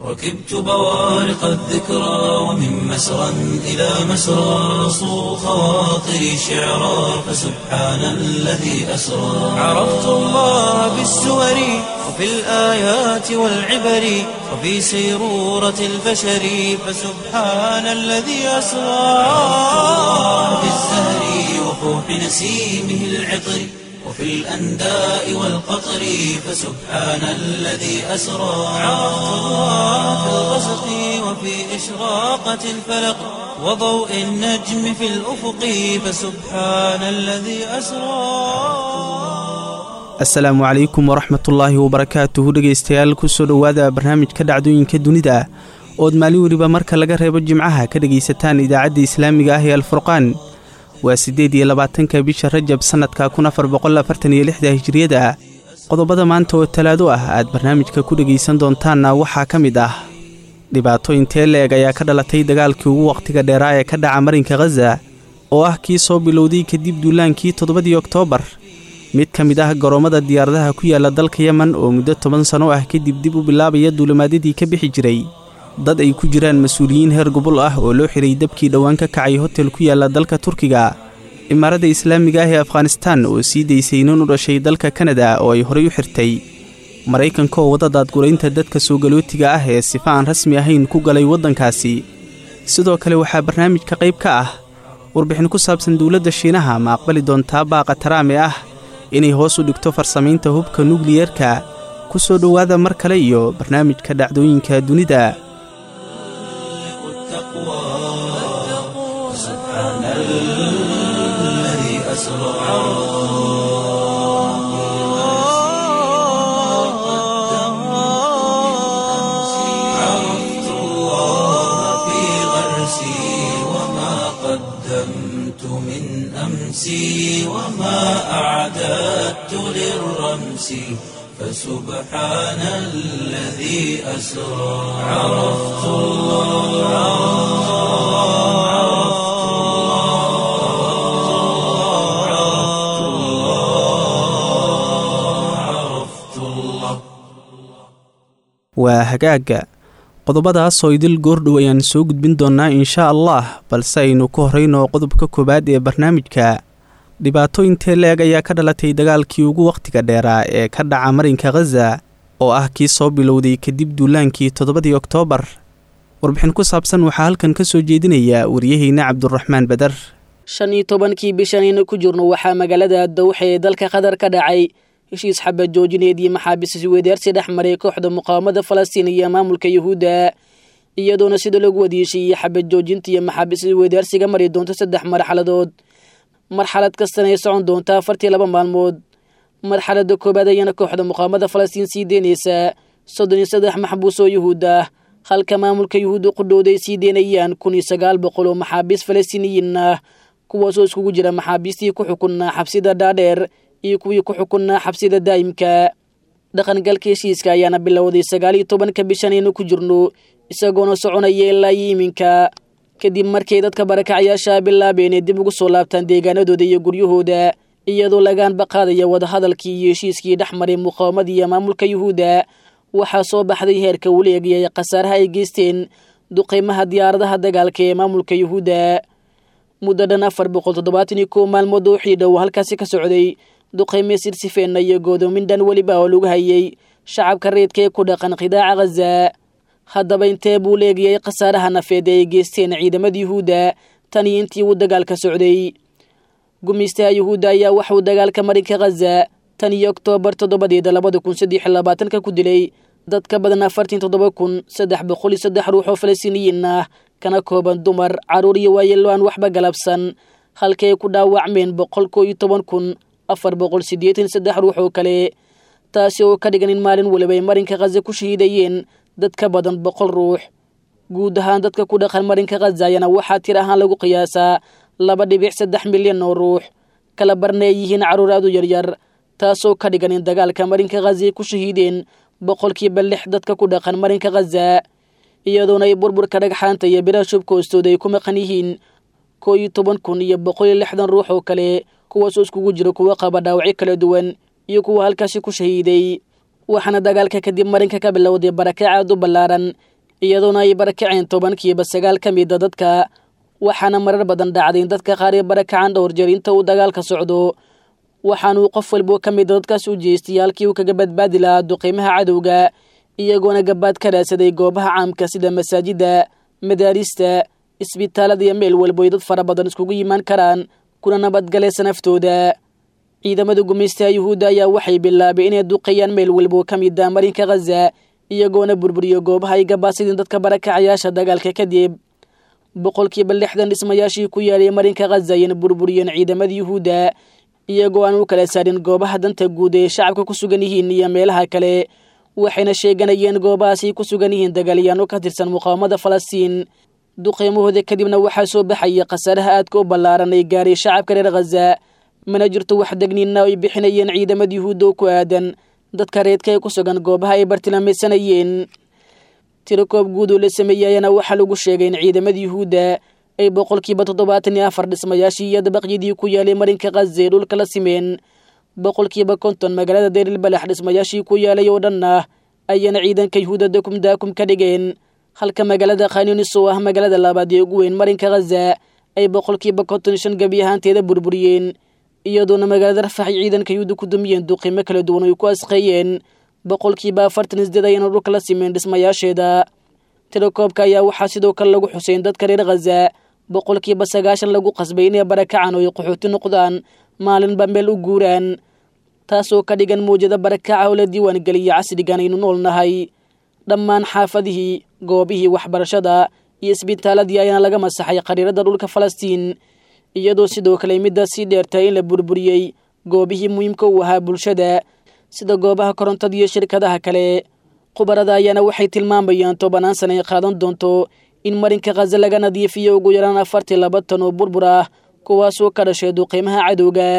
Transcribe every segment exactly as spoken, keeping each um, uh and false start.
ركبت بوارق الذكرى ومن مسرى إلى مسرى صو خواطري شعرا فسبحان الذي أسرى عرفت الله بالسور وفي الآيات والعبر وفي سيرورة البشر فسبحان الذي أسرى بالزهر وفوح نسيمه العطر وفي الأنداء والقطر فسبحان الذي أسرى عرفت الله في الغسق وفي إشراقة الفلق وضوء النجم في الأفق فسبحان الذي أسرى. السلام عليكم ورحمة الله وبركاته. dhegeystayaal ku soo dhawaada barnaamijka dhacdooyinka dunida oo maalin waliba marka laga reebo jimcaha ka dhageysataan idaacadda islaamiga ah ee Al-Furqaan. waa sideed iyo labaatanka bisha Rajab sanadka kun afar boqol afartan iyo lix hijriyada. qodobada maanta oo talaado ah aad barnaamijka ku dhageysan doontaan waxa kamid ah dhibaatooyin teeleeg ayaa ka dhalatay dagaalkii ugu waqtiga dheeraa ee ka dhaca marinka Gaza oo ah kii soo bilowday kadib duulaankii toddobadii Oktoobar. mid kamid ah garoomada diyaaradaha ku yaala dalka Yemen oo muddo toban sano ah kadib dib u bilaabaya duulimaadadii ka bixi jiray dad ay ku jiraan mas'uuliyiin heer gobol ah oo loo xiray dabkii dhawaan ka kacay hotel ku yaala dalka Turkiga. imaaradda islaamiga ah ee Afghanistan oo sii deysay inuu u dhashay dalka Canada oo ay horey u xirtay. Mareykanka oo wada daadgureynta dadka soo galootiga ah ee sifa aan rasmi ahayn ku galay waddankaasi. sidoo kale waxaa barnaamijka qayb ka ah warbixin ku saabsan dawladda Shiinaha ma aqbali doontaa baaqa Trump ah inay hoos u dhigto farsamaynta hubka nuclear-ka. ku soo dhawaada mar kale iyo barnaamijka dhacdooyinka dunida. سبحان الذي أسرى عرفت الله في غرسي وما قدمت من أمسي وما أعددت للرمس فسبحان الذي أسرى عرفت الله waa hagaaga qodobadaas oo idil goordhow ayaan soo gudbin doonaa insha Allah balse aynu ku horeyno qodobka koobaad ee barnaamijka. dhibaatooyin teeleeg ayaa ka dhalatay dagaalkii ugu waqtiga dheeraa ee ka dhaca marinka Gaza oo ah kii soo bilowday kadib duulaankii toddobadii Oktoobar. warbixin ku saabsan waxaa halkan ka soo jeedinaya wariyaheyna Cabdurraxmaan Badar. shan iyo tobankii bishan ku jirno waxaa magaalada Dawxa ee dalka Qatar ka dhacay heshiis xabad joojineed iyo maxaabiis isweydaarsi dhexmaray kooxda muqaawamada Falastiin iyo maamulka Yahuuda iyadoona sida lagu wadiishay xabad joojinta iyo maxaabiis isweydaarsiga mari doonto saddex marxaladood. marxalad kastana ay socon doonta afartii laba maalmood. marxaladda koobaad ayana kooxda muqaawamada Falastiin sii deynaysa soddon iyo saddex maxbuus oo Yahuud ah halka maamulka Yahuuda qudhooday sii deynayaan kun iyo sagaal boqol oo maxaabiis Falastiiniyiin ah kuwaasoo iskugu jira maxaabiistii ku xukunaa xabsida dhaadheer iyo kuwii ku xukunaa xabsida daa'imka. dhaqangalka heshiiska ayaana bilowday sagaal iyo tobanka bishan aynu ku jirno isagoona soconaya ilaa iminka kadib markay dadka barakacayaasha bilaabeen inay dib ugu soo laabtaan deegaanadooda iyo guryahooda iyadoo lagaan baqaadaya wadahadalkii iyo heshiiskii dhexmaray muqaawamada iyo maamulka Yahuuda. waxaa soo baxday heerka uu leeyahay khasaaraha ay geysteen duqeymaha diyaaradaha dagaalka ee maamulka Yahuuda. muddo dhan afar boqol toddobaatan iyo kow maalmood oo xidhow halkaasi ka socday duqeyme sirsifeena iyo godoomin dhan waliba oo lagu hayay shacabka reedka ee ku dhaqan qidaaca Gaza. haddaba intee buu leeyahay khasaaraha nafeed ee geysteen ciidamada Yahuuda tan iyo intii uu dagaalka socday. gumeystaha Yahuuda ayaa waxuu dagaalka marinka Gaza tan iyo Oktoobar toddobadeeda labada kun saddex iyo labaatanka ku dilay dad ka badan afartan iyo toddoba kun saddex boqol iyo saddex ruux oo Falastiiniyiin ah kana kooban dumar, caruur iyo waayeelo aan waxba galabsan halkay ku dhaawacmeen boqol iyo toban kun afar boqol siddeetan iyo saddex ruux oo kale. taasi oo ka dhigan in maalin waliba ay marinka Gaza ku shahiidayeen dad ka badan boqol ruux. guud ahaan dadka ku dhaqan marinka Gaza ayana waxaa tir ahaan lagu qiyaasaa laba dhibic saddex milyan oo ruux kala barnay yihiin caruur aad u yaryar taasoo ka dhigan in dagaalka marinka Gaza ku shahiideen boqolkiiba lix dadka ku dhaqan marinka Gaza iyadoona ay burburka dhagxaanta iyo biraha shubka hoostooda ay ku maqan yihiin kow iyo toban kun iyo boqol iyo lixdan ruux oo kale kuwaasoo iskugu jira kuwa qaba dhaawacyo kala duwan iyo kuwa halkaasi ku shahiiday. waxaana dagaalka kadib marinka ka bilowday barakac aad u ballaaran iyadoona ay barakaceen tobankiiba sagaal ka mida dadka waxaana marar badan dhacday in dadka qaar ay barakacaan dhowr jeer inta uu dagaalka socdo waxaanuu qof walbo ka mida dadkaas u jeestay halkii uu kaga badbaadi lahaa duqeymaha cadowga iyagoona gabaad ka raadsaday goobaha caamka sida masaajida madaarista isbitaalada iyo meel walbo ay dad fara badan iskugu yimaan karaan kuna nabadgalaysa naftooda ciidamada gumaystaha yuhuudda ayaa waxay bilaabeen inay duqeeyaan meel walbo ka mid ah marinka Gaza iyagoona burburiyo goobaha ay gabaasideen dadka barakacayaasha dagaalka kadib boqolkiiba lixdan dhismayaashii ku yaalay marinka Gaza ayayna burburiyeen ciidamada yuhuudda iyagoo aan u kala saarin goobaha danta guud ee shacabka ku sugan yihiin iyo meelaha kale waxayna sheeganayeen goobahaasi ku sugan yihiin dagaalyaano ka tirsan muqaawamada Falastiin duqeymahooda kadibna waxaa soo baxaya khasaaraha aadka u ballaaran ay gaaray shacabka reer Gaza mana jirto wax degniina ay bixinayeen ciidamada yuhuudda ku aadan dadka reedka ee ku sugan goobaha ay bartilmaameedsanayeen tirakoob guud oo la sameeyayna waxaa lagu sheegay in ciidamada yuhuudda ay boqolkiiba toddobaatan iyo afar dhismayaashii iyo dabaqyadii ku yaalay marinka Gaza ee dhulka la simeen boqolkiiba konton magaalada Deir el-Balax dhismayaashii ku yaalay oo dhan ah ayana ciidanka yuhuudda dakum daakum ka dhigeen halka magaalada Khan Yunis oo ah magaalada labaad ee ugu weyn marinka Gaza ay boqolkiiba konton iyo shan gabi ahaanteeda burburiyeen iyadoona magaalada Rafah ciidanka yuhuudda ku dumiyeen duqeymo kala duwan oo ku asqeeyeen boqolkiiba afartan iyo siddeed ayana dhulka la simeen dhismayaasheeda tirakoobka ayaa waxaa sidoo kale lagu xuseyn dadka reer Gaza boqolkiiba sagaashan lagu qasbay inay barakacaan oo ay qaxooti noqdaan maalinba meel u guuraan taasoo ka dhigan muujada barakaca oo la diiwaan geliya casrigan aynu noolnahay dhammaan xaafadihii goobihii waxbarashada iyo isbitaaladii ayaana laga masaxay qariirada dhulka Falastiin iyadoo sidoo kale middaas sii dheertay in la burburiyey goobihii muhiimka u ahaa bulshada sida goobaha korontada iyo shirkadaha kale khubarada ayaana waxay tilmaamayaan tobanaan sano ay qaadan doonto in marinka Gaza laga nadiifiyo ugu yaraan afartii laba tan oo burbur ah kuwaasoo ka dhashay duqeymaha cadowga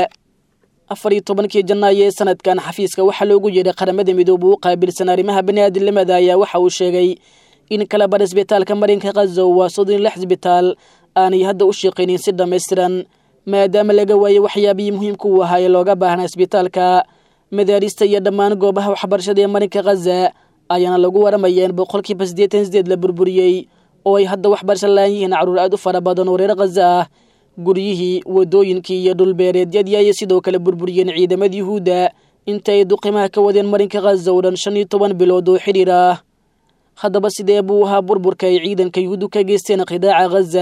afar iyo tobankii janaayo ee sanadkan xafiiska waxaa loogu yeedhay qaramada midoobay u qaabilsan arrimaha bani'aadamnimada ayaa waxa uu sheegay in kala bar isbitaalka marinka Gaza waa soddon iyo lix isbitaal aanay hadda u shaqaynin si dhammaystiran maadaama laga waayay waxyaabihii muhiimka u ahaa ee looga baahnaa isbitaalka madaarista iyo dhammaan goobaha waxbarashada ee marinka Gaza ayaana lagu waramayaa in boqolkiiba siddeetan iyo siddeed la burburiyey oo ay hadda waxbarasho la'aan yihiin carruur aad u fara badan oo reer Gaza ah guryihii wadooyinkii iyo dhulbeereedyadii ayay sidoo kale burburiyeen ciidamada yuhuudda inta ay duqeymaha ka wadeen marinka Gaza oo dhan shan iyo toban bilood oo xidhiir ah haddaba sidee buu ahaa burburka ay ciidanka yuhuuddu ka geysteen qidaaca Gaza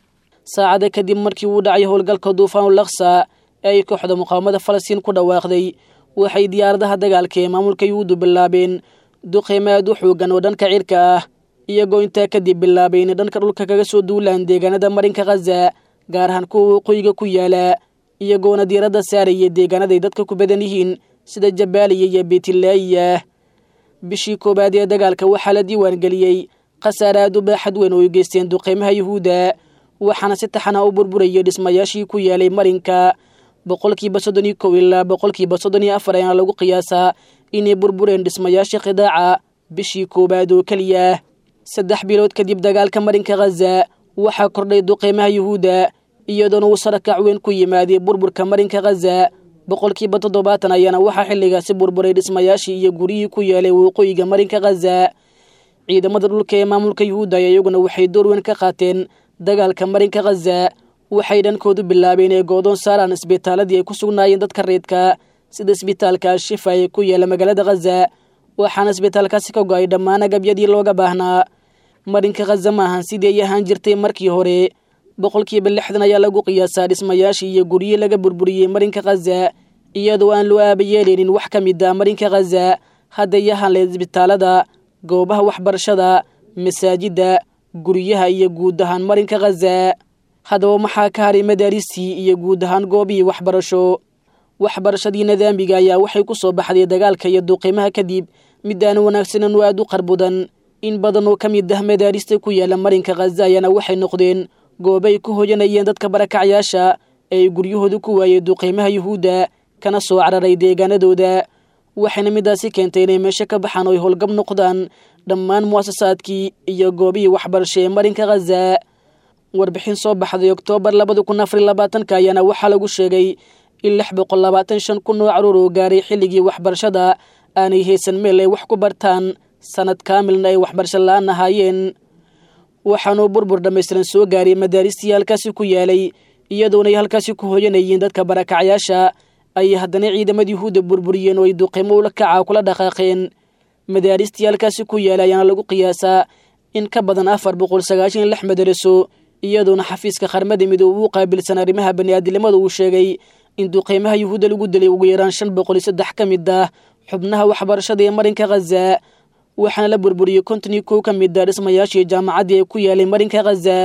saacada kadib markii uu dhacay howlgalka duufaanul aqsa ee ay kooxda muqaawamada Falastiin ku dhawaaqday waxay diyaaradaha dagaalka ee maamulka yuhuuddu bilaabeen duqeymo aad u xoogan oo dhanka cirka ah iyagoo intaa kadib bilaabay inay dhanka dhulka kaga soo duulaan deegaanada marinka Gaza gaar ahaan kuwa waqooyiga ku yaala iyagoona diiradda saaraya deegaanaday dadka ku badan yihiin sida Jabaaliya iyo Beetilaahiya bishii koobaad ee dagaalka waxaa la diiwaan geliyey khasaare aad u baaxad weyn oo ay geysteen duqeymaha yuhuudda waxaana si taxana u burburayay dhismayaashii ku yaalay marinka boqolkiiba soddon iyo kow ilaa boqolkiiba soddon iyo afar ayaana lagu qiyaasaa inay burbureen dhismayaasha qidaaca bishii koobaad oo keliya saddex bilood kadib dagaalka marinka Gaza waxaa kordhay duqeymaha yuhuudda iyadoona uu sarakac weyn ku yimaaday burburka marinka Gaza boqolkiiba toddobaatan ayaana waxaa xilligaasi burburay dhismayaashii iyo guryihii ku yaalay waqooyiga marinka Gaza ciidamada dhulka ee maamulka yuhuudda iyaguna waxay door weyn ka qaateen dagaalka marinka Gaza waxay dhankoodu bilaabeen ee goodoon saaraan isbitaaladii ay ku sugnaayeen dadka reedka sida isbitaalka Al-Shifa ee ku yaala magaalada Gaza waxaana isbitaalkaasi ka go'ay dhammaan agabyadii looga baahnaa marinka Gaza maahan sidii ay ahaan jirtay markii hore boqolkiiba lixdan ayaa lagu qiyaasaa dhismayaashii iyo guryihii laga burburiyey marinka Gaza iyadoo aan loo aabayeeleynin wax ka mid ah marinka Gaza hadday yahaan leed isbitaalada goobaha waxbarashada masaajida guryaha iyo guud ahaan marinka Gaza haddaba maxaa ka haray madaaristii iyo guud ahaan goobihii waxbarasho waxbarashadii nidaamiga ayaa waxay ku soo baxday dagaalka iyo duqeymaha kadib mid aan wanaagsanan oo aad u qarbudan in badan oo ka mid ah madaarista ku yaala marinka Gaza ayaana waxay noqdeen goobay ku hoyanayeen dadka barakacayaasha ee guryahooda ku waayay duqeymaha yuhuudda kana soo cararay deegaanadooda waxayna midaasi keentay inay meesha ka baxaan oo ay howlgab noqdaan dhammaan muasasaadkii iyo goobihii waxbarasho ee marinka Gaza warbixin soo baxday Oktoobar labada kun afar iyo labaatanka ayaana waxaa lagu sheegay in lix boqol labaatan iyo shan kun oo carruur oo gaaray xilligii waxbarashada aanay haysan meel ay wax ku bartaan sanad kaamilna ay waxbarasho la-aan ahaayeen waxaanuu burbur dhammaystiran soo gaaray madaaristii halkaasi ku yaalay iyadoona ay halkaasi ku hoyanayeen dadka barakacyaasha ay haddana ciidamada yuhuudda burburiyeen oo ay duqeymo ula kaca kula dhaqaaqeen madaaristii halkaasi ku yaala ayaana lagu qiyaasaa in ka badan afar boqol sagaashan iyo lix madaraso iyadoona xafiiska qaramada midoobe uu qaabilsan arrimaha bani'aadinimada uu sheegay in duqeymaha yuhuudda lagu dilay ugu yaraan shan boqol iyo saddex ka mid ah xubnaha waxbarashada ee marinka khaza waxaana la burburiyey konton iyo kow ka mid ah dhismayaashii jaamacaddii ee ku yaalay marinka khaza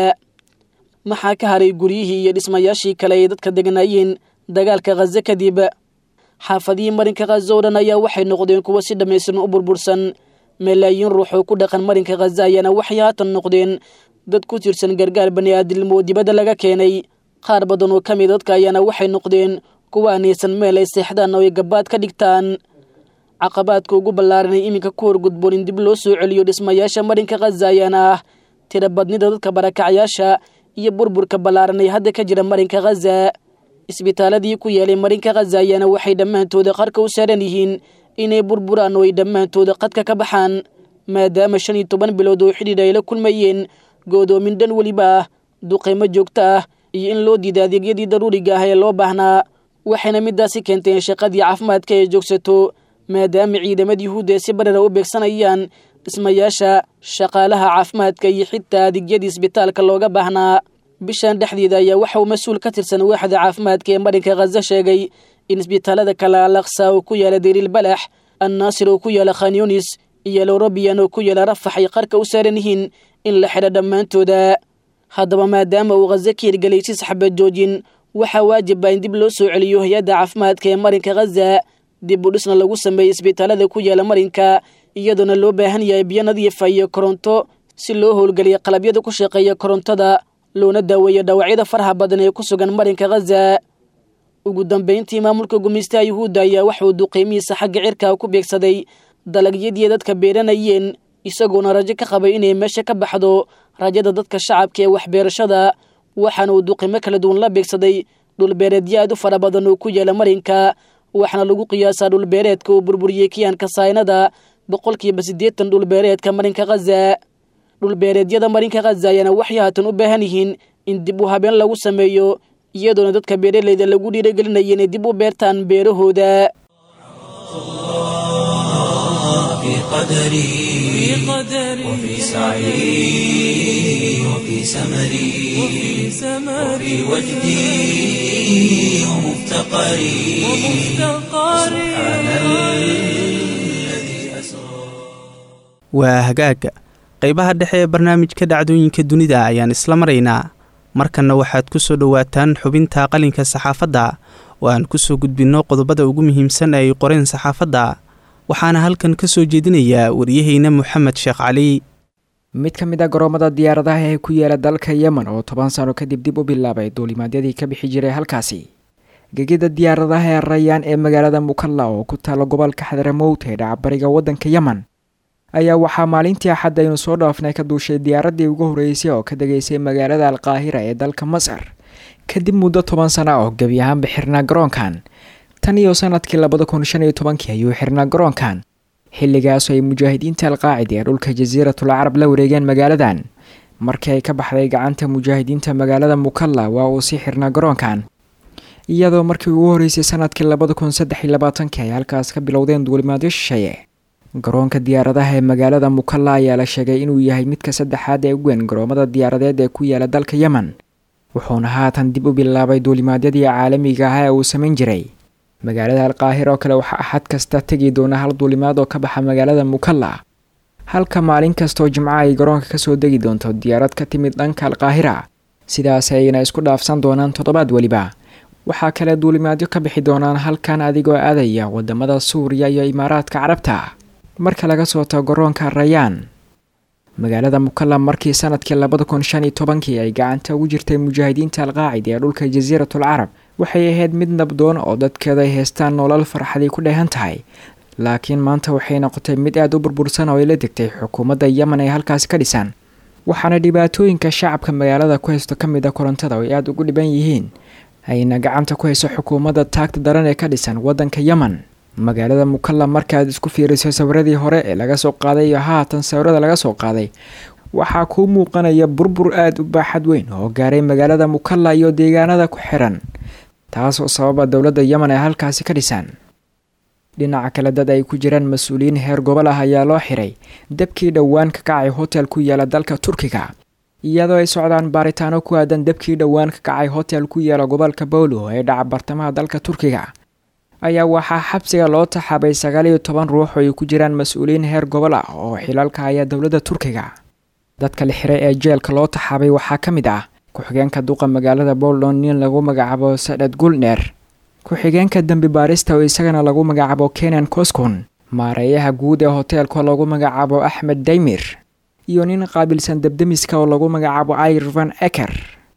maxaa ka haray guryihii iyo dhismayaashii kale ay dadka deganaayeen dagaalka khaza kadib xaafadihii marinka khaza oo dhan ayaa waxay noqdeen kuwo si dhammaystiran u burbursan malaayiin ruux oo ku dhaqan marinka khaza ayaana waxay haatan noqdeen dad ku tirsan gargaar bani'aadinimo oo dibadda laga keenay qaar badan oo ka mid dadka ayaana waxay noqdeen kuwa aanaysan meel ay seexdaan oo ay gabaad ka dhigtaan caqabaadka ugu ballaaran ee iminka ku horgudboon in dib loo soo celiyo dhismayaasha marinka khaza ayaana ah tira badnida dadka barakacyaasha iyo burburka ballaaran ee hadda ka jira marinka khaza isbitaaladii ku yaalay marinka khaza ayaana waxay dhammaantooda qarka u saaran yihiin inay burburaan oo ay dhammaantooda qadka ka baxaan maadaama shan iyo toban bilood oo xidhiidh ay la kulmayeen goodoomin dhan weliba ah duqeymo joogto ah iyo in loo diida adeegyadii daruuriga ah ee loo baahnaa waxayna midaasi keentay in shaqadii caafimaadka ay joogsato maadaama ciidamada yuhuudda ay si barara u beegsanayaan dhismayaasha shaqaalaha caafimaadka iyo xitaa adeegyadii isbitaalka looga baahnaa bishan dhexdeeda ayaa waxa uu mas-uul ka tirsan waaxda caafimaadka ee marinka khaza sheegay in isbitaalada kale alaqsa oo ku yaala dariil balax annaasir oo ku yaala khanyunis iyo lorobiyan oo ku yaala rafax ay qarka u saaran yihiin in la xidho dhammaantooda haddaba maadaama uu khaza ka hirgelay si saxbad joojin waxaa waajiba in dib loo soo celiyo hay-adda caafimaadka ee marinka khaza dib u dhisna lagu sameeyey isbitaalada ku yaala marinka iyadoona loo baahan yahay biyo nadiifa iyo koronto si loo howlgeliya qalabyada ku shaqeeya korontada loona daaweeyo dhaawacyada faraha badan ee ku sugan marinka khaza ugu dambeyntii maamulka gumeystaha yuhuudda ayaa waxuu duqeymihiisa xagga cirka ku beegsaday dalagyadii dadka beeranayeen isagoona rajo ka qabay inay meesha ka baxdo rajada dadka shacabka ee waxbeerashada waxaana uu duqeymo kala duwan la beegsaday dhulbeereedyo aad u fara badan oo ku yaala marinka waxaana lagu qiyaasaa dhulbeereedka uu burburiyey kiyaanka saynada boqolkiiba siddeetan dhulbeereedka marinka khaza dhulbeereedyada marinka khaza ayaana waxay haatan u baahan yihiin in dib u habeen lagu sameeyo iyadoona dadka beeraleyda lagu dhiirigelinaya inay dib u beertaan beerahooda في قدري وفي سعي وفي سمري وفي وجدي ومفتقري سبحان الذي أسرى waa hagaaga qaybaha dhexe ee barnaamijka dhacdooyinka dunida ayaan isla maraynaa markanna waxaad ku soo dhowaataan xubinta qalinka saxaafadda oo aan ku soo gudbinno qodobada ugu muhiimsan ee ay qoreen saxaafadda waxaana halkan ka soo jeedinayaa wariyaheyna moxamed sheekh cali mid ka mid a garoomada diyaaradaha ee ku yaala dalka yemen oo toban sano kadib dib u bilaabay duulimaadyadii ka bixi jiray halkaasi gegida diyaaradaha ee rayaan ee magaalada mukalla oo ku taala gobolka xadramowt ee dhacbariga waddanka yemen ayaa waxaa maalintii axadda aynu soo dhaafnay ka duushay diyaaraddii ugu horreysay oo ka degaysay magaalada alqaahira ee dalka masar kadib muddo toban sano oo gebi ahaanba xirnaa garoonkan tan iyo sanadkii labada kun shan iyo tobankii ayuu xirnaa garoonkan xilligaasoo ay mujaahidiinta alqaacida ee dhulka jasiiratul carab la wareegeen magaaladan markii ay ka baxday gacanta mujaahidiinta magaalada mukalla waa uu sii xirnaa garoonkan iyadoo markii ugu horreysay sanadkii labada kun saddex iyo labaatankii ay halkaas ka bilowdeen duulimaadyo shisheeye garoonka diyaaradaha ee magaalada mukalla ayaa la sheegay inuu yahay midka saddexaad ee ugu weyn garoomada diyaaradeed ee ku yaala dalka yemen wuxuuna haatan dib u bilaabay duulimaadyadii caalamiga ah ee uu samayn jiray magaalada alqaahira oo kale waxaa axad kasta tegi doona hal duulimaad oo ka baxa magaalada mukalla halka maalin kastaoo jimco ay garoonka kasoo degi doonto diyaarad ka timid dhanka alqaahira sidaas ayna isku dhaafsan doonaan toddobaad weliba waxaa kale duulimaadyo ka bixi doonaan halkan adigoo aadaya wadamada suuriya iyo imaaraadka carabta marka laga soo tago garoonka rayaan magaalada mukalla markii sanadkii labada kun shan iyo tobankii ay gacanta ugu jirtay mujaahidiinta alqaacida ee dhulka jasiiratul carab waxay ahayd mid nabdoon oo dadkeeda ay haystaan nolol farxadii ku dheehan tahay laakiin maanta waxay noqotay mid aad u burbursan oo ay la degtay xukuumadda yemen ay halkaasi ka dhisan waxaana dhibaatooyinka shacabka magaalada ku haysto ka mid a korontada oo ay aada ugu dhiban yihiin ayna gacanta ku hayso xukuumadda taagta daran ee ka dhisan waddanka yemen magaalada mukalla markaad isku fiiriso sawiradii hore ee laga soo qaaday iyo haatan sawirada laga soo qaaday waxaa kuu muuqanaya burbur aada u baaxad weyn oo gaaray magaalada mukalla iyo deegaanada ku xiran taasoo sababa dowladda yemen ay halkaasi ka dhisaan dhinaca kale dad ay ku jiraan mas-uuliyiin heer gobol ah ayaa loo xiray dabkii dhowaan ka kacay hotel ku yaala dalka turkiga iyadoo ay socdaan baaritaano ku aadan dabkii dhowaan ka kacay hotel ku yaala gobolka bowlo ee dhaca bartamaha dalka turkiga ayaa waxaa xabsiga loo taxaabay sagaal iyo toban ruux oo ay ku jiraan mas-uuliyiin heer gobol ah oo xilalka haya dowladda turkiga dadka la xiray ee jeelka loo taxaabay waxaa ka mid ah ku-xigeenka duqa magaalada bowlon nin lagu magacaabo sadad gulner ku-xigeenka dembi baarista oo isagana lagu magacaabo kenan koskon maareeyaha guud ee hoteelka lagu magacaabo axmed daymir iyo nin qaabilsan debdemiska oo lagu magacaabo irvan eker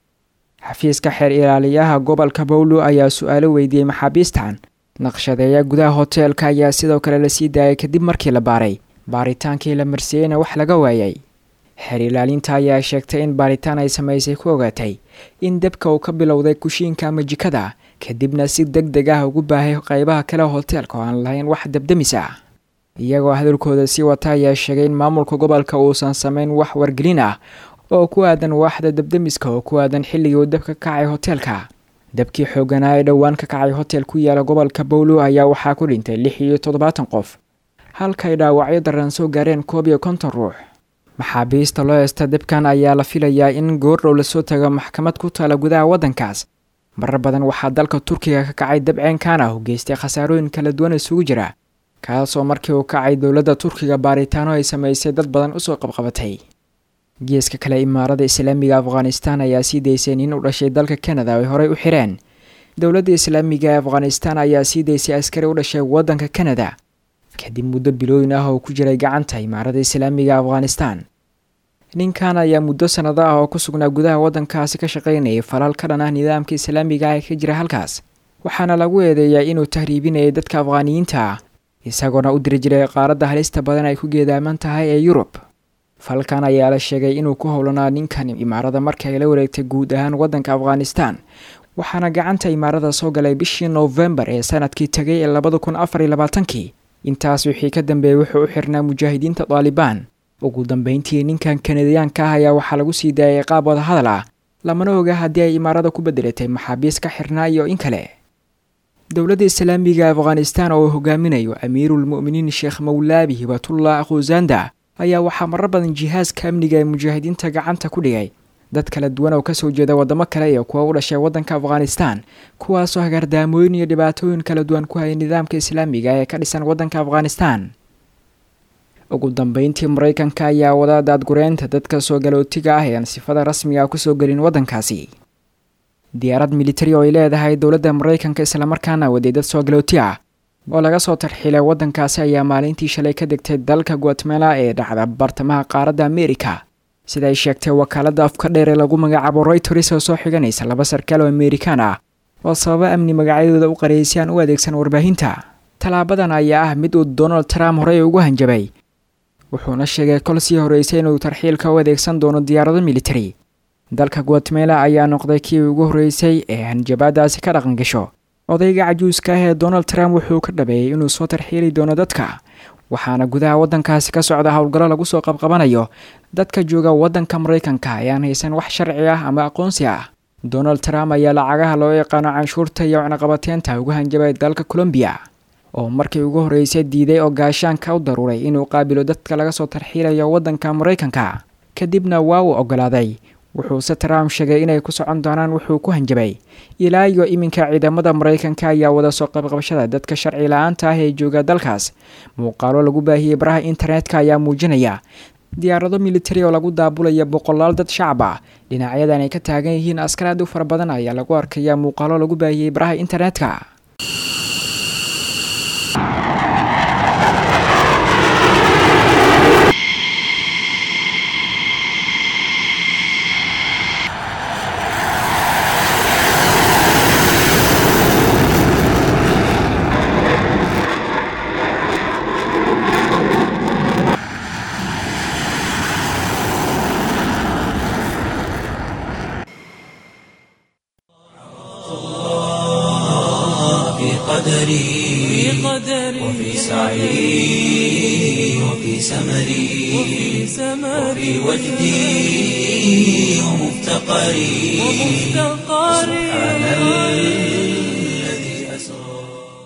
xafiiska xeer ilaaliyaha gobolka bowlo ayaa su-aalo weydiiyey maxaabiistan naqshadeeya gudaha hoteelka ayaa sidoo kale lasii daayay kadib markii la baaray baaritaankii la marsiiyeyna wax laga waayay xeer ilaalinta ayaa sheegtay in baaritaan ay samaysay ku ogaatay in dabka uu ka bilowday kushiinka ama jikada kadibna si deg deg ah ugu baahay qaybaha kale hoteelka oo aan lahayn wax dabdemis ah iyagoo hadalkooda sii wata ayaa sheegay in maamulka gobolka uusan samayn wax wargelin ah oo ku aadan waaxda dabdemiska oo ku aadan xilligii uu dabka kacay hoteelka dabkii xooganaa ee dhowaan ka kacay hotel ku yaala gobolka bowlo ayaa waxaa ku dhintay lix iyo toddobaatan qof halkay dhaawacyo daran soo gaareen koob iyo konton ruux maxaabiista loo heesta dabkan ayaa la filayaa in goordhow lasoo tago maxkamad ku taala gudaha waddankaas marar badan waxaa dalka turkiga ka kacay dab ceenkaan ah oo geystay khasaarooyin kala duwan isugu jira kaasoo markii uu kacay dowladda turkiga baaritaano ay samaysay dad badan usoo qabqabatay geeska kale imaarada islaamiga afghanistan ayaa sii daysay nin u dhashay dalka canada ay horey u xireen dowladda islaamiga ee afghanistan ayaa sii daysay askari u dhashay waddanka canada kadib muddo bilooyin ah oo ku jiray gacanta imaarada islaamiga afghanistan ninkan ayaa muddo sanado ah oo ku sugnaa gudaha waddankaasi ka shaqaynayay falal ka dhan ah nidaamka islaamiga ah ee ka jira halkaas waxaana lagu eedeeyaa inuu tahriibinayay dadka afghaaniyiinta ah isagoona u diri jiray qaaradda halista badan ay ku geedaaman tahay ee yurub falkan ayaa la sheegay inuu ku howlanaa ninkan imaarada markii ay la wareegtay guud ahaan waddanka afghanistan waxaana gacanta imaarada soo galay bishii noofembar ee sanadkii tegay ee labada kun afar iyo labaatankii intaas wixii ka dambeeyey wuxuu u xirnaa mujaahidiinta daalibaan ugu dambeyntii ninkan kanadiyaanka ah ayaa waxaa lagu sii daayay qaab wada hadal ah lamana oga haddii ay imaarada ku bedelatay maxaabiis ka xirnaa iyo in kale dowladda islaamiga afghanistan oo hogaaminayo amiirulmu'miniin sheekh mawlaabi hibatullah akhuzanda ayaa waxaa marar badan jihaaska amniga ee mujaahidiinta gacanta ku dhigay dad kala duwan oo kasoo jeeda wadamo kale iyo kuwa u dhashay waddanka afghanistan kuwaasoo hagaardaamooyin iyo dhibaatooyin kala duwan ku hayay nidaamka islaamiga ee ka dhisan waddanka afghanistan ugu dambeyntii maraykanka ayaa wada daadgureynta dadka soo galootiga ah ee aan sifada rasmiga kusoo gelin waddankaasi diyaarad militari oo ay leedahay dowladda maraykanka islamarkaana waday dad soo galooti ah oo laga soo tarxiilay waddankaasi ayaa maalintii shalay ka degtay dalka guatemala ee dhacda bartamaha qaaradda amerika sida ay sheegtay wakaaladda afka dheer ee lagu magacaabo reuters oo soo xiganaysa laba sarkaal oo amerikaan ah oo sababa amni magacyadooda u qariyay si aan u adeegsan warbaahinta tallaabadan ayaa ah mid uu donald trump horey ugu hanjabay wuxuuna sheegay kol sii horeysay inuu tarxiilka u adeegsan doono diyaarado militari dalka guatemala ayaa noqday kii ugu horreysay ee hanjabaadaasi ka dhaqan gasho odayga cajuuska ah ee donald trump wuxuu ka dhabeeyey inuu soo tarxiili doono dadka waxaana gudaha waddankaasi ka socda howlgallo lagu soo qabqabanayo dadka jooga waddanka maraykanka ayaan haysan wax sharci ah ama aqoonsi ah donald trump ayaa lacagaha loo yaqaano canshuurta iyo cunaqabateynta ugu hanjabay dalka colombiya oo markii ugu horreysay diiday oo gaashaanka u daruuray inuu qaabilo dadka laga soo tarxiilayo waddanka maraykanka kadibna waa uu ogolaaday wuxuuse trump sheegay inay ku socon doonaan wuxuu ku hanjabay ilaa iyo iminka ciidamada maraykanka ayaa wada soo qaybqabashada dadka sharci la-aanta ah ee jooga dalkaas muuqaalo lagu baahiyey baraha internetka ayaa muujinaya diyaarado militari oo lagu daabulaya boqolaal dad shacab ah dhinacyadan ay ka taagan yihiin askar aad u fara badan ayaa lagu arkaya muuqaalo lagu baahiyey baraha internetka وفي سعي وفي سمري وفي وجدي ومفتقري سبحان الذي أسرى.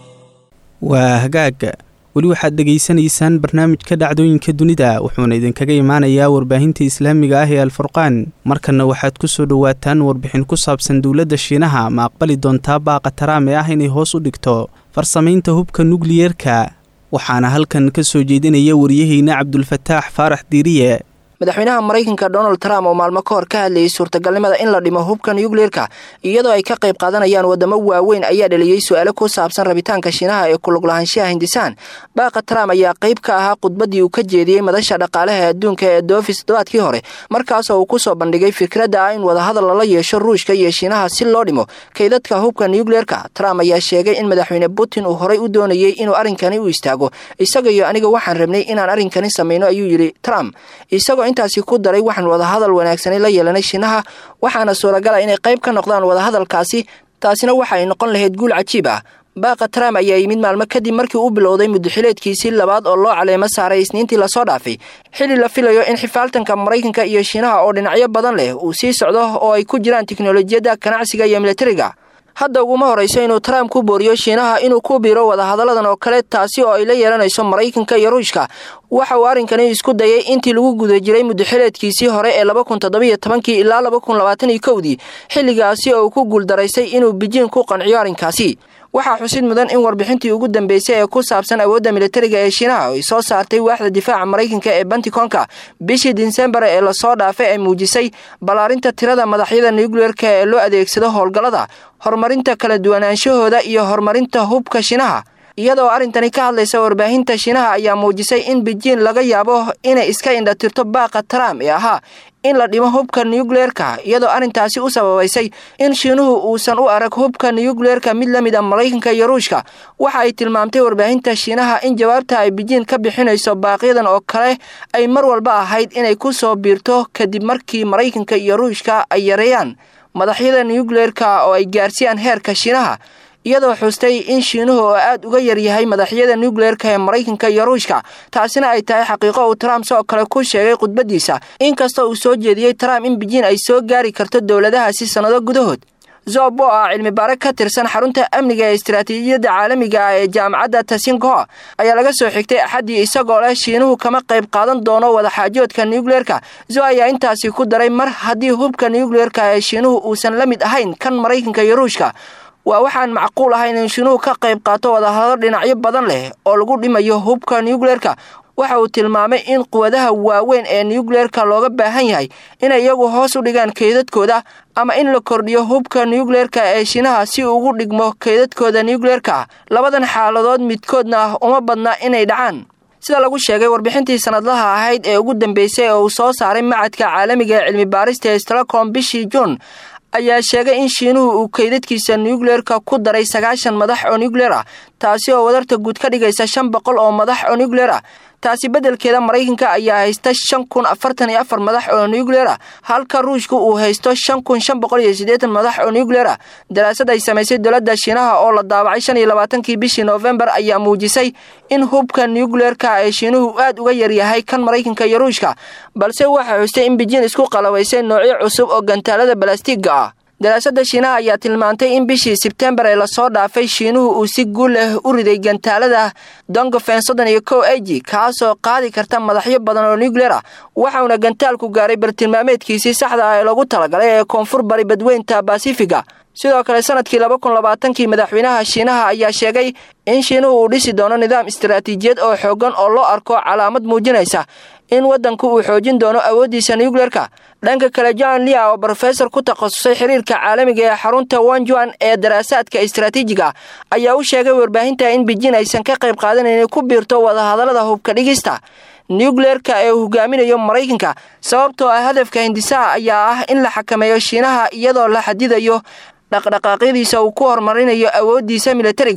وهجاج weli waxaad dhegaysanaysaan barnaamijka dhacdooyinka dunida wuxuuna idinkaga imaanayaa warbaahinta islaamiga ah ee alfurqaan. markana waxaad ku soo dhowaataan warbixin ku saabsan dowladda shiinaha ma aqbali doontaa baaqa taraame ah inay hoos u dhigto farsamaynta hubka nukliyeerka. waxaana halkan ka soo jeedinaya wariyaheyna cabdulfataax faarax diiriye. madaxweynaha Mareykanka Donald Trump oo maalmo ka hor ka hadlayay suurtagalnimada in la dhimo hubka nuclear-ka iyadoo ay ka qayb qaadanayaan wadamo waaweyn ayaa dhaliyay su'aalo ku saabsan rabitaanka Shiinaha ee ku lug lahaanshaha Hindisaan. baaqa Trump ayaa qayb ka ahaa khudbadii uu ka jeediyay madasha dhaqaalaha adduunka ee Davos todobaadkii hore, markaas oo uu ku soo bandhigay fikradda ah in wada hadal lala yeesho Ruushka iyo Shiinaha si loo dhimo kaydadka hubka nuclear-ka. Trump ayaa sheegay in madaxweyne Putin uu horay u doonayay inuu arrinkani u istaago, isaga iyo aniga waxaan rabnay inaan arrinkani sameeyno ayuu yiri Trump. isagoo intaasi ku daray waxaan wada hadal wanaagsan la yeelanay Shiinaha, waxaana suuragal ah inay qayb ka noqdaan wada hadalkaasi, taasina waxa ay noqon lahayd guul cajiib ah. baaqa Trump ayaa yimid maalmo kadib markii uu bilowday muddaxileedkiisii labaad oo loo caleemo saaray Isniintii la soo dhaafay, xilli la filayo in xifaaltanka Mareykanka iyo Shiinaha oo dhinacyo badan leh uu sii socdo oo ay ku jiraan tiknoolajiyadda, ganacsiga iyo militariga. hadda ugu horeyso inuu Trump ku booriyo Shiinaha inuu ku biiro wada hadaladan oo kale, taasi oo ay la yeelanayso Mareykanka iyo Ruushka. waxa uu arrinkani isku dayay intii lagu guda jiray muddaxileedkiisii hore ee laba kun toddoba iyo toban ilaa laba kun labaatan iyo kow xilligaasi oo uu ku guuldaraysay inuu Beijing ku qanciyo arrinkaasi. waxaa xusid mudan in warbixintii ugu dambeysay ee ku saabsan awoodda militariga ee Shiinaha ay soo saartay waaxda difaaca Mareykanka ee Pentagon-ka bishii December ee la soo dhaafay ay muujisay balaarinta tirada madaxyada nuclear-ka ee loo adeegsado howlgallada, horumarinta kala duwanaanshahooda iyo horumarinta hubka Shiinaha. iyadoo arrintani ka hadlaysa warbaahinta Shiinaha ayaa muujisay in Beijing laga yaabo inay iska indhatirto baaqa Trump ee ahaa in la dhimo hubka nuclear-ka, iyadoo arrintaasi u sababaysay in Shiinuhu uusan u arag hubka nuclear-ka mid la mid ah Mareykanka iyo Ruushka. waxa ay tilmaamtay warbaahinta Shiinaha in jawaabta ay Beijing ka bixinayso baaqyadan oo kale ay mar walba ahayd inay ku soo biirto kadib markii Mareykanka iyo Ruushka ay yareeyaan madaxyada nuclear-ka oo ay gaarsiiyaan heerka Shiinaha, iyadoo xustay in Shiinuhu oo aad uga yar yahay madaxyada nuclear-ka ee Mareykanka iyo Ruushka. taasina ay tahay xaqiiqo uu Trump soo kale ku sheegay khudbadiisa, inkastoo uu soo jeediyay Trump in Beijing ay soo gaari karto dowladahaasi sanado gudahood. Zobo ah cilmi baare ka tirsan xarunta amniga ee istiraatiijiyadda caalamiga ah ee jaamacadda Tsinghua ayaa laga soo xigtay axadii isagoo leh Shiinuhu kama qayb qaadan doono wada xaajoodka nuclear-ka. Zo ayaa intaasi ku daray mar haddii hubka nuclear-ka ee Shiinuhu uusan la mid ahayn kan Mareykanka iyo Ruushka, waa waxaan macquul ahayn in Shiinuhu ka qayb qaato wada hadal dhinacyo badan leh oo lagu dhimayo hubka nuclear-ka. waxa uu tilmaamay in quwadaha waaweyn ee nuclear-ka looga baahan yahay inay iyagu hoos u dhigaan kaydadkooda ama in la kordhiyo hubka nuclear-ka ee Shiinaha si uu ugu dhigmo kaydadkooda nuclear-ka. labadan xaaladood midkoodna uma badna inay dhacaan. sida lagu sheegay warbixintii sanadlaha ahayd ee ugu dambeysay oo uu soo saaray macadka caalamiga ee cilmi baarista ee Stockholm bishii June, ayaa sheegay in Shiinuhu uu kaydadkiisa nuclear-ka ku daray sagaashan madax oo nuclear ah, taasi oo wadarta guud ka dhigaysa shan boqol oo madax oo nuclear ah. taasi beddelkeeda Mareykanka ayaa haysta shan kun afartan iyo afar madax oo nuclear ah, halka Ruushku uu haysto shan kun shan boqol iyo siddeetan madax oo nuclear ah. daraasad ay samaysay dowladda Shiinaha oo la daabacay shan iyo labaatankii bishii November ayaa muujisay in hubka nuclear-ka ee Shiinuhu aad uga yar yahay kan Mareykanka iyo Ruushka, balse waxa xustay in Beijing isku qalabaysay noocyo cusub oo gantaalada balaastiga ah. daraasadda Shiinaha ayaa tilmaantay in bishii September ee la soo dhaafay Shiinuhu uu si guul leh u riday gantaalada Dongfeng soddon iyo kow A G kaasoo qaadi karta madaxyo badan oo nuclear ah. waxauna gantaalku gaaray bartilmaameedkiisii saxda ah ee lagu talagalay ee koonfur bari badweynta Pacifiga. sidoo kale sanadkii laba kun labaatan madaxweynaha Shiinaha ayaa sheegay in Shiinuhu uu dhisi doono nidaam istiraatiijiyad oo xoogan oo loo arko calaamad muujinaysa in wadanku uu xoojin doono awoodiisa nuclear-ka. dhanka kale John Lia oo professor ku takhasusay xiriirka caalamiga ee xarunta Wanjuan ee daraasaadka istiraatiijiga ayaa u sheegay warbaahinta in Beijing aysan ka qayb qaadanayn ku biirto wada hadallada hubka dhigista nuclear-ka ee hogaaminayo Mareykanka, sababtoo ah hadafka Hindisaha ayaa ah in la xakameeyo Shiinaha iyadoo la xadidayo dhaqdhaqaaqyadiisa uu ku horumarinayo awoodiisa militariga.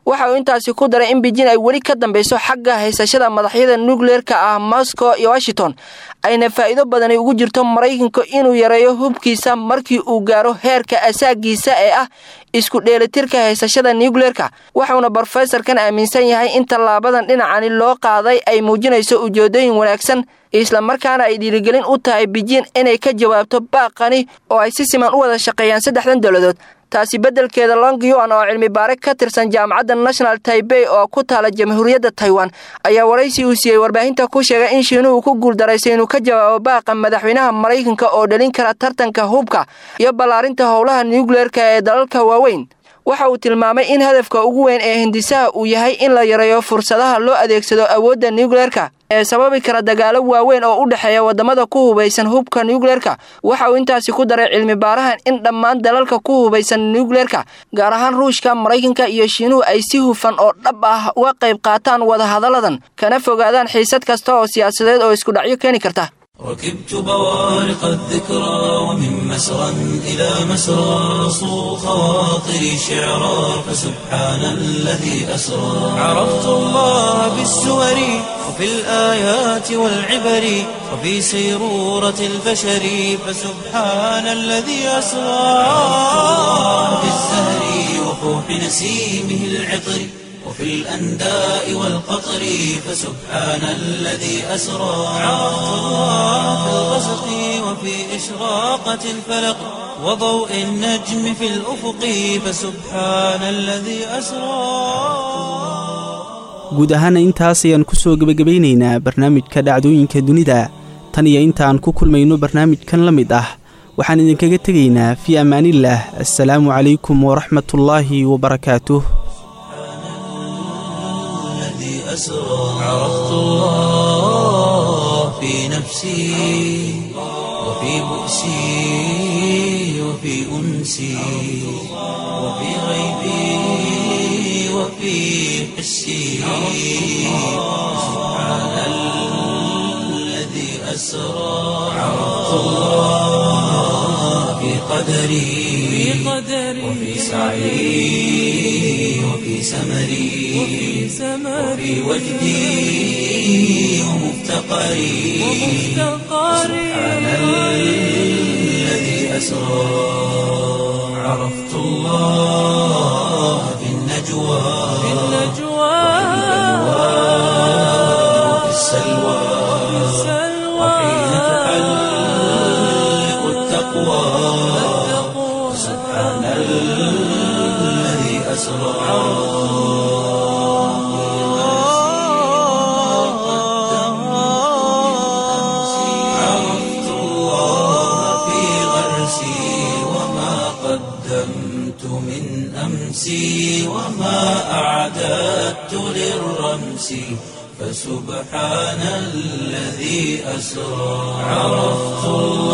waxa uu intaasi ku daray in Beijing ay weli ka dambayso xagga haysashada madaxyada nuclear-ka ah Moscow iyo Washington ayna faa'iido badan ugu jirto Mareykanka inuu yareeyo hubkiisa markii uu gaaro heerka asaagiisa ee ah isku dheelitirka haysashada nuclear-ka. waxaana professor-kan aaminsan yahay in talaabadan dhinacani loo qaaday ay muujinayso ujeedooyin wanaagsan isla markaana ay dhiirigelin u tahay Beijing inay ka jawaabto baaqani oo ay si siman u wada shaqeeyaan saddexdan dawladood. taasi bedelkeeda Long Yuan oo cilmi baare ka tirsan jaamacadda National Taipei oo ku taala Jamhuuriyadda Taiwan ayaa waraysi uu siiyay warbaahinta ku sheegay in Shiinuhu ku guuldareysay inuu ka jawaabo baaqa madaxweynaha Mareykanka oo dhalin kara tartanka hubka iyo ballaarinta howlaha nuclear-ka ee dalalka waaweyn. waxa uu tilmaamay in hadafka ugu weyn ee hindisaha uu yahay in la yareeyo fursadaha loo adeegsado awoodda nuclear-ka ee sababi kara dagaalo waaweyn oo u dhaxeeya wadamada ku hubeysan hubka nuclear-ka. waxa uu intaasi ku daray cilmi baarahan in dhammaan dalalka ku hubeysan nuclear-ka gaar ahaan Ruushka, Mareykanka iyo Shiinuhu ay si hufan oo dhab ah uga qayb qaataan wada hadaladan kana fogaadaan xiisad kasta oo siyaasadeed oo isku dhacyo keeni karta. ركبت بوارق الذكرى ومن مسرى إلى مسرى صو خواطري شعرا فسبحان الذي أسرى عرفت الله بالسور وفي الآيات والعبر وفي سيرورة البشر فسبحان الذي أسرى في الزهر وفوح نسيمه العطر وفي الأنداء والقطر فسبحان الذي أسرى عرفت الله في الغسق وفي إشراقة الفلق وضوء النجم في الأفق فسبحان الذي أسرى. guud ahaana intaas ayaan ku soo gabagabaynaynaa barnaamijka dhacdooyinka dunida. tan iyo intaan ku kulmayno barnaamijkan la mid ah waxaan idinkaga tegaynaa fii amaanillaah. assalaamu calaykum waraxmatullaahi wabarakaatuh. عرفت الله في نفسي وفي بؤسي وفي أنسي وفي غيبي وفي حسي سبحان الذي أسرى عرفت الله في قدري وفي سعي وفي سمري وفي وجدي ومفتقري سبحان الذي أسرى عرفت الله في النجوى وفي السلوى وحين تحلق التقوى سبحان الذي أسرى. عرفت الله في غرسي وما قدمت من أمسي وما أعددت للرمس فسبحان الذي أسرى. عرفت الله